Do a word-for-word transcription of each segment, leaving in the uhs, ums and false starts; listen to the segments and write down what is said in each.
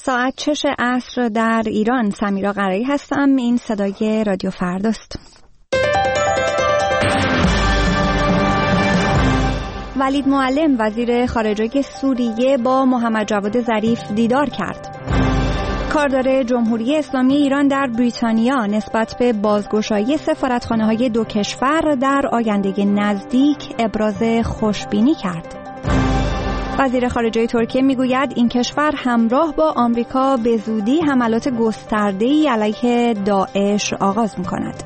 ساعت شش عصر در ایران. سمیرا قرایی هستم. این صدای رادیو فرداست. ولید معلم وزیر خارجه سوریه با محمد جواد ظریف دیدار کرد. کاردار جمهوری اسلامی ایران در بریتانیا نسبت به بازگشایی سفارتخانه‌های دو کشور در آینده نزدیک ابراز خوشبینی کرد. وزیر خارجه ترکیه میگوید این کشور همراه با آمریکا به زودی حملات گسترده‌ای علیه داعش آغاز می‌کند.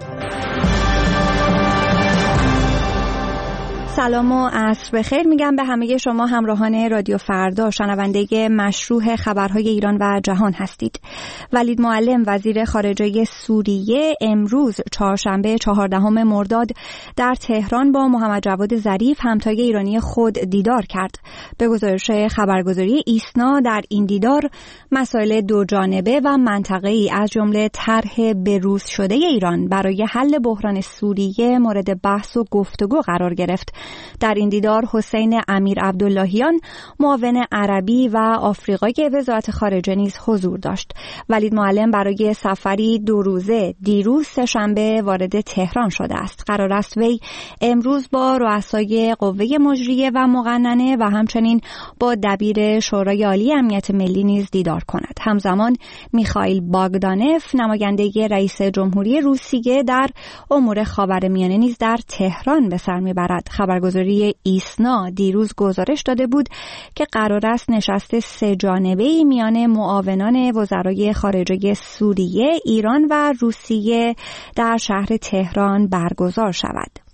سلام و عصر بخیر میگم به همه شما همراهان رادیو فردا، شنونده مشروع خبرهای ایران و جهان هستید. ولید معلم وزیر خارجه سوریه امروز چهارشنبه چهاردهم مرداد در تهران با محمد جواد ظریف همتای ایرانی خود دیدار کرد. به گزارش خبرگزاری ایسنا در این دیدار مسائل دو جانبه و منطقه‌ای از جمله طرح بروز شده ایران برای حل بحران سوریه مورد بحث و گفتگو قرار گرفت. در این دیدار حسین امیر عبداللهیان معاون عربی و آفریقای وزارت خارجه نیز حضور داشت. ولید معلم برای سفری دو روزه دیروز سه‌شنبه وارد تهران شده است. قرار است وی امروز با رؤسای قوه مجریه و مقننه و همچنین با دبیر شورای عالی امنیت ملی نیز دیدار کند. همزمان میخائیل باگدانف نماینده رئیس جمهوری روسیه در امور خاورمیانه نیز در تهران به سر میبرد. خبرگزاری ایسنا دیروز گزارش داده بود که قرار است نشست سه جانبه‌ای میان معاونان وزرای خارجه سوریه، ایران و روسیه در شهر تهران برگزار شود.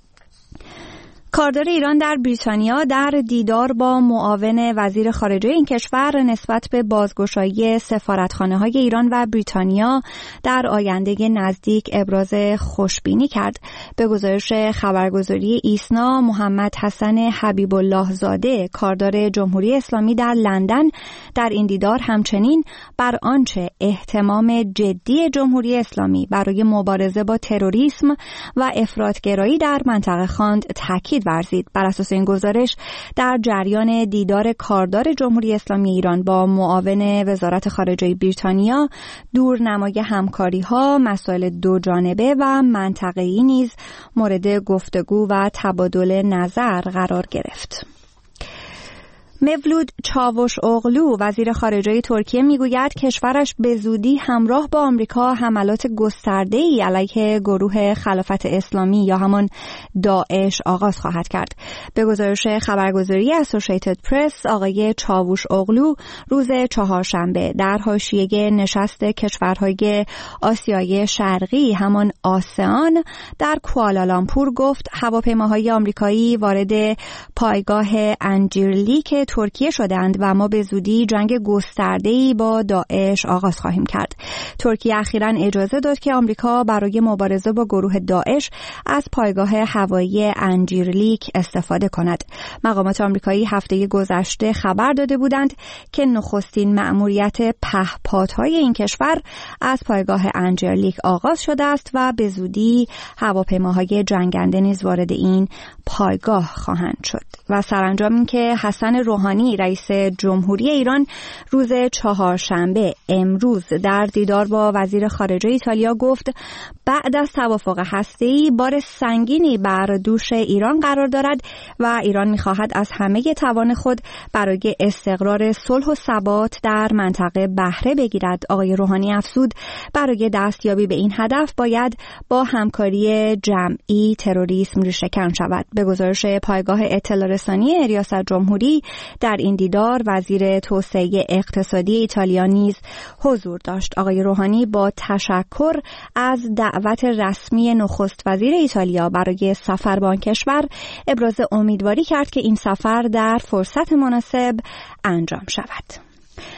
کاردار ایران در بریتانیا در دیدار با معاون وزیر خارجه این کشور نسبت به بازگشایی سفارتخانه‌های ایران و بریتانیا در آینده نزدیک ابراز خوشبینی کرد. به گزارش خبرگزاری ایسنا محمد حسن حبیب الله زاده کاردار جمهوری اسلامی در لندن در این دیدار همچنین بر آنچه اهتمام جدی جمهوری اسلامی برای مبارزه با تروریسم و افراطگرایی در منطقه خواند تاکید ورزید. بر اساس این گزارش در جریان دیدار کاردار جمهوری اسلامی ایران با معاون وزارت خارجه بریتانیا دورنمای همکاری‌ها، مسائل دو جانبه و منطقه‌ای نیز مورد گفتگو و تبادل نظر قرار گرفت. مولود چاوشاغلو وزیر خارجه ترکیه میگوید کشورش به زودی همراه با آمریکا حملات گسترده‌ای علیه گروه خلافت اسلامی یا همان داعش آغاز خواهد کرد. به گزارش خبرگزاری اسوسییتد پرس آقای چاوشاغلو روز چهارشنبه در حاشیه نشست کشورهای آسیای شرقی همان آسئان در کوالالامپور گفت هواپیماهای آمریکایی وارد پایگاه انجیرلیک ترکیه شدند و ما به زودی جنگ گسترده‌ای با داعش آغاز خواهیم کرد. ترکیه اخیراً اجازه داد که آمریکا برای مبارزه با گروه داعش از پایگاه هوایی انجیرلیک استفاده کند. مقامات آمریکایی هفته گذشته خبر داده بودند که نخستین مأموریت پهپادهای این کشور از پایگاه انجیرلیک آغاز شده است و به زودی هواپیماهای جنگنده نیز وارد این پایگاه خواهند شد. و سرانجام این که حسن روحانی رئیس جمهوری ایران روز چهارشنبه امروز در دیدار با وزیر خارجه ایتالیا گفت بعد از توافق هسته‌ای بار سنگینی بر دوش ایران قرار دارد و ایران می‌خواهد از همه توان خود برای استقرار صلح و ثبات در منطقه بهره بگیرد. آقای روحانی افزود برای دستیابی به این هدف باید با همکاری جمعی تروریسم ریشه‌کن شود. به گزارش پایگاه اطلاع رسانی ریاست جمهوری در این دیدار وزیر توسعه اقتصادی ایتالیا نیز حضور داشت. آقای روحانی با تشکر از دعوت رسمی نخست وزیر ایتالیا برای سفر به آن کشور ابراز امیدواری کرد که این سفر در فرصت مناسب انجام شود.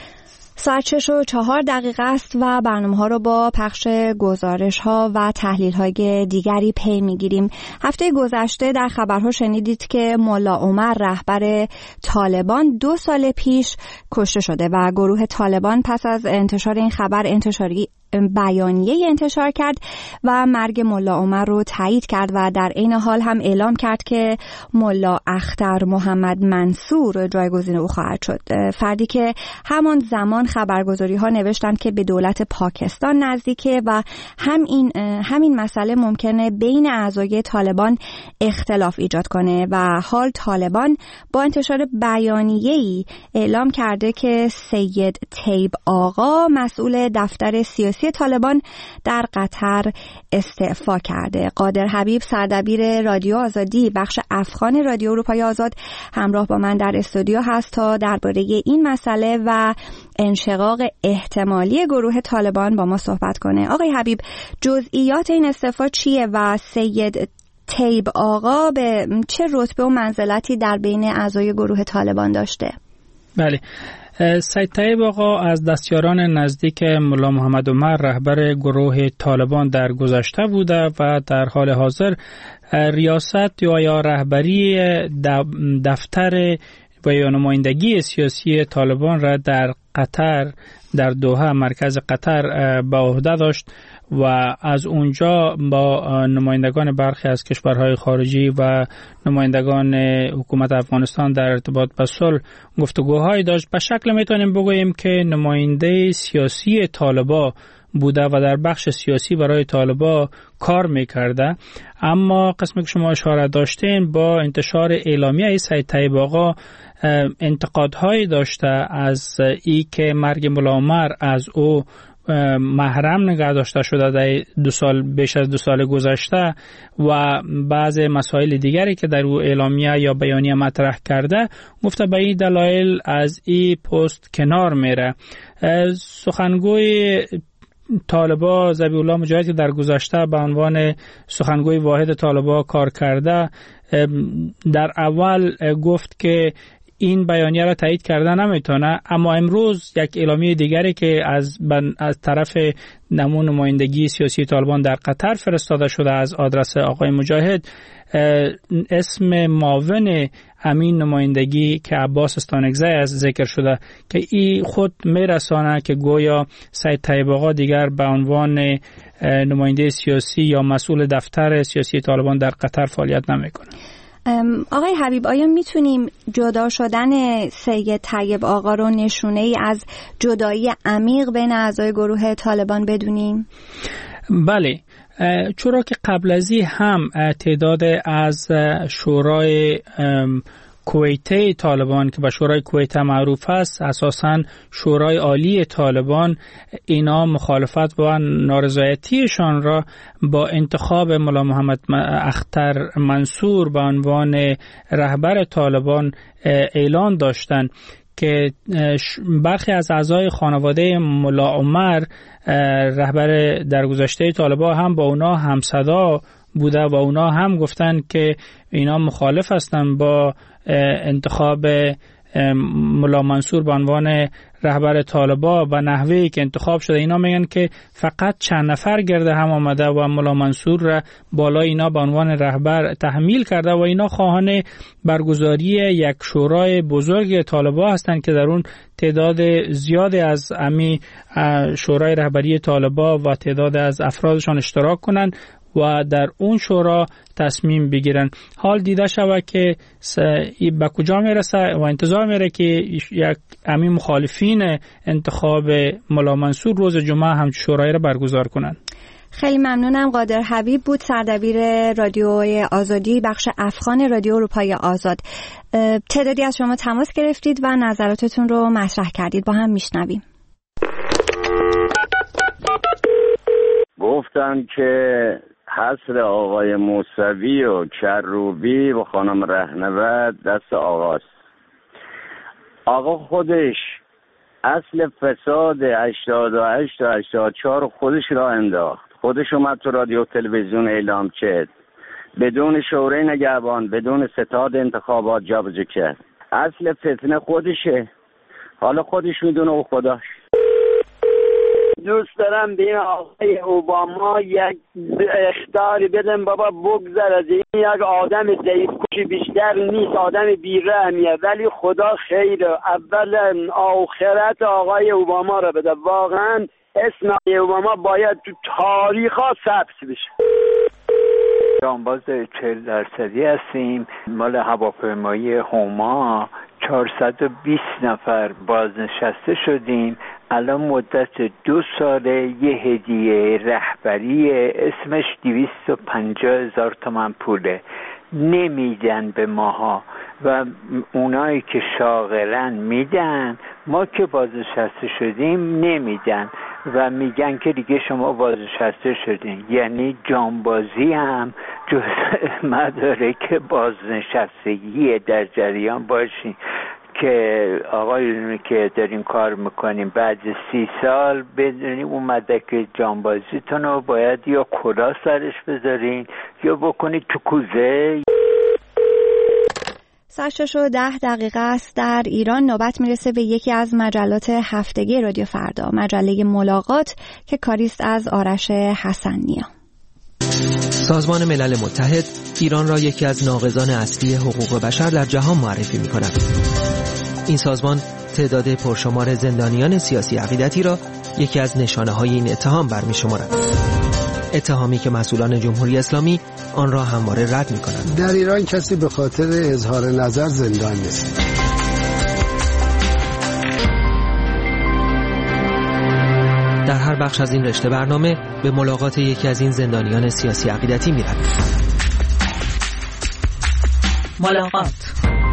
ساعت شش و چهار دقیقه است و برنامه ها رو با پخش گزارش ها و تحلیل های دیگری پی میگیریم. هفته گذشته در خبرها شنیدید که ملا عمر رهبر طالبان دو سال پیش کشته شده و گروه طالبان پس از انتشار این خبر انتشاری بیانیه انتشار کرد و مرگ ملا عمر رو تایید کرد و در این حال هم اعلام کرد که ملا اختر محمد منصور جایگزین او خواهد شد. فردی که همان زمان خبرگزاری ها نوشتند که به دولت پاکستان نزدیکه و هم این همین مسئله ممکنه بین اعضای طالبان اختلاف ایجاد کنه و حال طالبان با انتشار بیانیه‌ای اعلام کرده که سید طیب آقا مسئول دفتر سیاسی طالبان در قطر استعفا کرده. قادر حبیب سردبیر رادیو آزادی بخش افغان رادیو اروپای آزاد همراه با من در استودیو هست تا درباره این مسئله و انشقاق احتمالی گروه طالبان با ما صحبت کنه. آقای حبیب، جزئیات این استعفا چیه و سید طیب آقا به چه رتبه و منزلتی در بین اعضای گروه طالبان داشته؟ بله، سید طیب آقا از دستیاران نزدیک ملا محمد عمر رهبر گروه طالبان در گذشته بوده و در حال حاضر ریاست یا یا رهبری دفتر و یا نمایندگی سیاسی طالبان را در قطر، در دوحه مرکز قطر به عهده داشت و از اونجا با نمایندگان برخی از کشورهای خارجی و نمایندگان حکومت افغانستان در ارتباط با صلح گفتگوهای داشت. به شکل میتونیم بگوییم که نماینده سیاسی طالبان بوده و در بخش سیاسی برای طالبان کار میکرده. اما قسمی که شما اشاره داشتین، با انتشار اعلامیه سید طیب آقا انتقادهایی داشته از ای که مرگ ملا عمر از او محرم نگه داشته شده در دو سال بیش از دو سال گذشته و بعض مسائل دیگری که در او اعلامیه یا بیانیه مطرح کرده، گفته به این دلایل از این پست کنار میره. سخنگوی طالبان ذبیح الله مجاهد که در گذشته به عنوان سخنگوی واحد طالبان کار کرده، در اول گفت که این بیانیه را تایید کرده نمیتونه، اما امروز یک اعلامیه دیگری که از از طرف نمون نمایندگی سیاسی طالبان در قطر فرستاده شده از آدرس آقای مجاهد، اسم معاون امین نمایندگی که عباس استانکزی از ذکر شده که این خود میرسانه که گویا سید طیب آقا دیگر به عنوان نماینده سیاسی یا مسئول دفتر سیاسی طالبان در قطر فعالیت نمیکنه. آقای حبیب، آیا میتونیم جدا شدن سید طیب آقا رو نشونه ای از جدایی عمیق بین اعضای گروه طالبان بدونیم؟ بله، چرا که قبل از این هم تعداد از شورای کویته طالبان که به شورای کویته معروف است، اساساً شورای عالی طالبان، اینا مخالفت و نارضایتیشان را با انتخاب ملا محمد اختر منصور به عنوان رهبر طالبان اعلان داشتند که برخی از اعضای خانواده ملا عمر رهبر درگذشته طالبان هم با اونا همصدا بوده و اونا هم گفتن که اینا مخالف هستن با انتخاب ملا منصور به عنوان رهبر طالبان و نحوهی که انتخاب شده. اینا میگن که فقط چند نفر گرده هم آمده و ملا منصور را بالای اینا به عنوان رهبر تحمیل کرده و اینا خواهان برگزاری یک شورای بزرگ طالبان هستند که در اون تعداد زیادی از امی شورای رهبری طالبان و تعداد از افرادشان اشتراک کنند و در اون شورا تصمیم بگیرن. حال دیده شود که به کجا میرسه و انتظار میره که یک امی مخالفین انتخاب ملا منصور روز جمعه هم شورای را برگزار کنن. خیلی ممنونم. قادر حبیب بود، سردبیر رادیوی آزادی بخش افغان رادیو اروپای آزاد. تعدادی از شما تماس گرفتید و نظراتتون رو مطرح کردید، با هم میشنویم. گفتن که حصر آقای موسوی و کروبی و خانم رهنورد دست آقاست. آقا خودش اصل فساد هشتاد و هشت و هشتاد و چهار خودش را انداخت، خودش اومد تو رادیو تلویزیون اعلام کرد، بدون شورای نگهبان، بدون ستاد انتخابات جابجا کرد. اصل فتنه خودشه، حالا خودش میدونه و خداش. دوست دارم به این آقای اوباما یک اخطاری بدم، بابا بگذر از این، یک آدم ضعیف کوشی بیشتر نیست، آدم بیرحمیه، ولی خدا خیره. اولا آخرت آقای اوباما را بده، واقعا اسم اوباما باید تو تاریخ ها ثبت بشه. جانباز چهل درصدی هستیم. مال هواپیمایی هوما چهارصد و بیست نفر بازنشسته شدیم. الان مدت دو ساله یه هدیه رهبری اسمش دویست و پنجاه هزار تومن پوله نمیدن به ماها و اونایی که شاغلن میدن، ما که بازنشسته شدیم نمیدن و میگن که دیگه شما بازنشسته شدین. یعنی جانبازی هم جز مدارک بازنشستگی در جریان باشین که آقایونی که دارین کار میکنیم بعد سی سال بدونیم اون مدرک جانبازیتون رو باید یا کلاه سرش بذارین یا بکنید تو کوزه. ساعت شش و ده دقیقه است. در ایران نوبت میرسه به یکی از مجلات هفتگی رادیو فردا، مجله ملاقات که کاریست از آرش حسن‌نیا. سازمان ملل متحد ایران را یکی از ناقضان اصلی حقوق بشر در جهان معرفی می‌کند. این سازمان تعداد پرشمار زندانیان سیاسی عقیدتی را یکی از نشانه‌های این اتهام برمی‌شمارد. اتهامی که مسئولان جمهوری اسلامی آن را همواره رد می‌کنند. در ایران کسی به خاطر اظهار نظر زندان نیست. در هر بخش از این رشته برنامه به ملاقات یکی از این زندانیان سیاسی عقیدتی می‌رویم. ملاقات.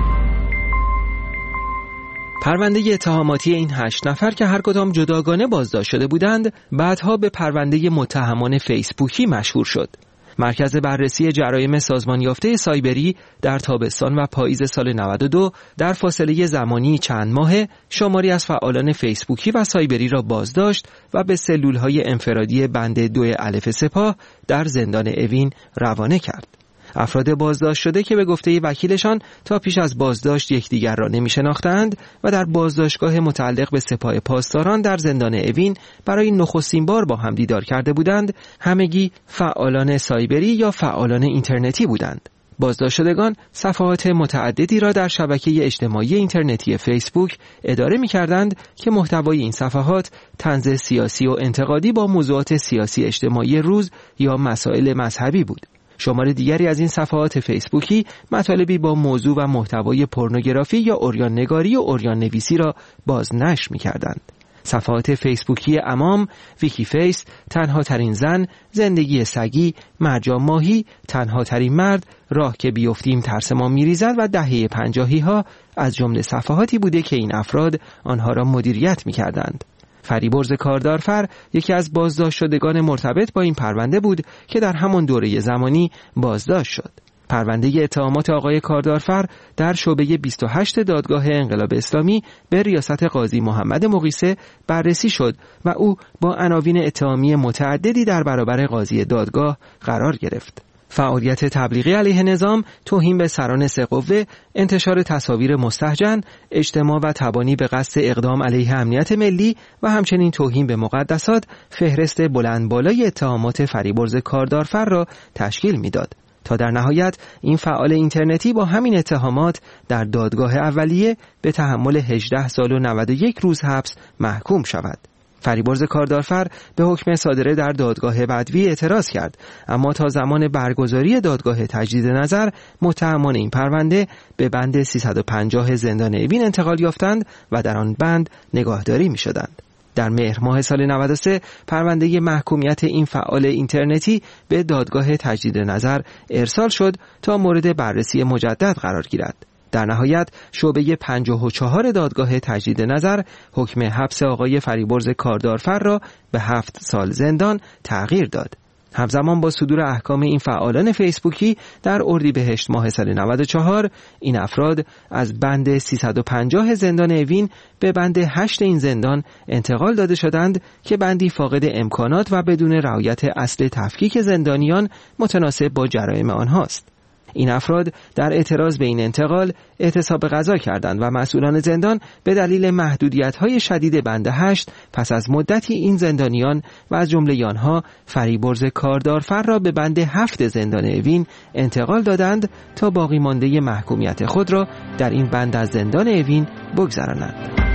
پرونده اتهاماتی این هشت نفر که هر کدام جداگانه بازداشت شده بودند، بعدها به پرونده متهمان فیسبوکی مشهور شد. مرکز بررسی جرایم سازمان یافته سایبری در تابستان و پاییز سال نود و دو در فاصله زمانی چند ماهه شماری از فعالان فیسبوکی و سایبری را بازداشت و به سلول‌های انفرادی بند دو الف سپاه در زندان اوین روانه کرد. افراد بازداشت شده که به گفته وکیلشان تا پیش از بازداشت یکدیگر را نمی‌شناختند و در بازداشتگاه متعلق به سپاه پاسداران در زندان اوین برای نخستین بار با هم دیدار کرده بودند، همگی فعالان سایبری یا فعالان اینترنتی بودند. بازداشت شدگان صفحات متعددی را در شبکه اجتماعی اینترنتی فیسبوک اداره می‌کردند که محتوای این صفحات طنز سیاسی و انتقادی با موضوعات سیاسی اجتماعی روز یا مسائل مذهبی بود. شمار دیگری از این صفحات فیسبوکی مطالبی با موضوع و محتوای پورنوگرافی یا عریان نگاری و عریان نویسی را بازنشر می‌کردند. صفحات فیسبوکی امام، ویکی فیس، تنها ترین زن، زندگی سگی، مرجان ماهی، تنها ترین مرد، راه که بیفتیم ترس ما می‌ریزد و دهه پنجاهی ها از جمله صفحاتی بوده که این افراد آنها را مدیریت می‌کردند. فریبرز کاردارفر یکی از بازداشت شدگان مرتبط با این پرونده بود که در همان دوره زمانی بازداشت شد. پرونده اتهامات آقای کاردارفر در شعبه بیست و هشت دادگاه انقلاب اسلامی به ریاست قاضی محمد مقیسه بررسی شد و او با عناوین اتهامی متعددی در برابر قاضی دادگاه قرار گرفت. فعالیت تبلیغی علیه نظام، توهین به سران سه قوه، انتشار تصاویر مستهجن، اجتماع و تبانی به قصد اقدام علیه امنیت ملی و همچنین توهین به مقدسات فهرست بلند بالای اتهامات فریبرز کاردارفر را تشکیل میداد تا در نهایت این فعال اینترنتی با همین اتهامات در دادگاه اولیه به تحمل هجده سال و نود و یک روز حبس محکوم شود. فریبرز کاردارفر به حکم صادره در دادگاه بدوی اعتراض کرد، اما تا زمان برگزاری دادگاه تجدید نظر متهمان این پرونده به بند سیصد و پنجاه زندان اوین انتقال یافتند و در آن بند نگاهداری می شدند. در مهر ماه سال نود و سه پرونده محکومیت این فعال اینترنتی به دادگاه تجدید نظر ارسال شد تا مورد بررسی مجدد قرار گیرد. در نهایت شعبه پنجاه و چهار دادگاه تجدید نظر حکم حبس آقای فریبرز کاردارفر را به هفت سال زندان تغییر داد. همزمان با صدور احکام این فعالان فیسبوکی در اردیبهشت ماه سال نود و چهار این افراد از بند سیصد و پنجاه زندان اوین به بند هشت این زندان انتقال داده شدند که بندی فاقد امکانات و بدون رعایت اصل تفکیک زندانیان متناسب با جرایم آنهاست. این افراد در اعتراض به این انتقال اعتصاب غذا کردند و مسئولان زندان به دلیل محدودیت‌های شدید بند هشت پس از مدتی این زندانیان و از جمله آنها فریبرز کاردارفر را به بند هفت زندان اوین انتقال دادند تا باقی مانده محکومیت خود را در این بند از زندان اوین بگذرانند.